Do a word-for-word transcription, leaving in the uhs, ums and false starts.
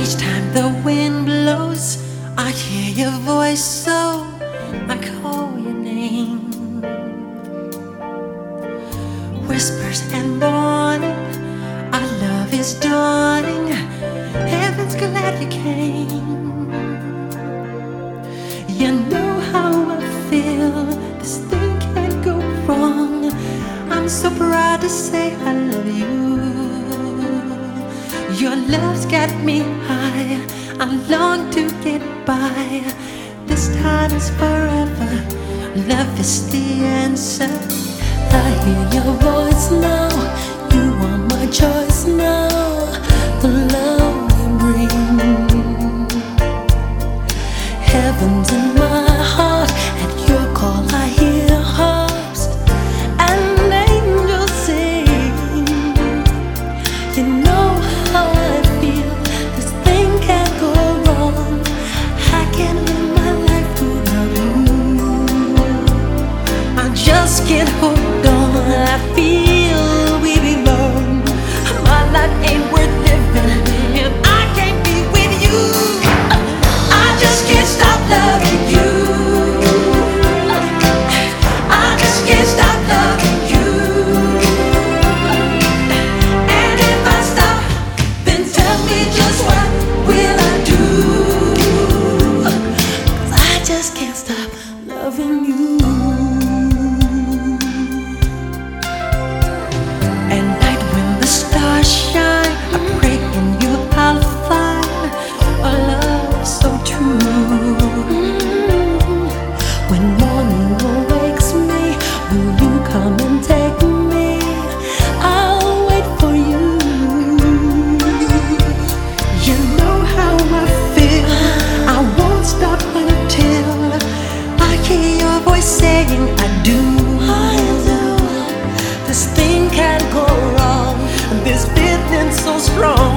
Each time the wind blows, I hear your voice, so I call your name. Whispers and warning, our love is dawning. Heaven's glad you came. You know how I feel, this thing can't go wrong. I'm so proud to say I love you. Your love's got me high, I long to get by. This time is forever, love is the answer. I hear your voice now, you are my choice now. The love you bring, heaven's in my heart. At your call I hear harps and angels sing. You know how I feel, this thing can't go wrong. I can't live my life without you. I just can't hold on, I feel we belong. My life ain't worth living if I can't be with you. I just can't stop loving you. I just can't stop loving you. And if I stop, then tell me just what will I do? 'Cause I just can't stop loving you. At night when the stars shine, I pray in you I'll find a love so true. When morning awakes me, will you come and take me? I'll wait for you. You know how I feel, I won't stop until I hear your voice saying I do. I do. This thing can't go wrong, this feeling so strong.